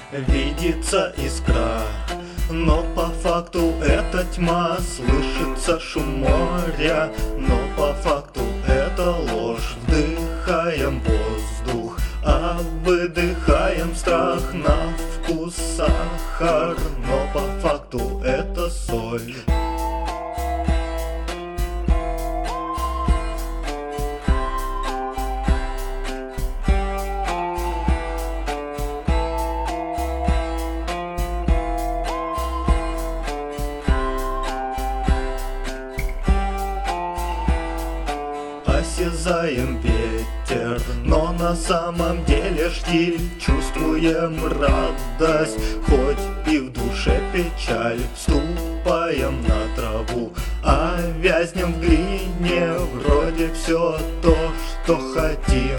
Видится искра, но по факту это тьма. Слышится шум моря, но по факту это ложь. Вдыхаем воздух, а выдыхаем страх. На вкус сахар, но по факту это соль. Осязаем ветер, но на самом деле штиль. Чувствуем радость, хоть и в душе печаль. Вступаем на траву, а вязнем в глине. Вроде все то, что хотим,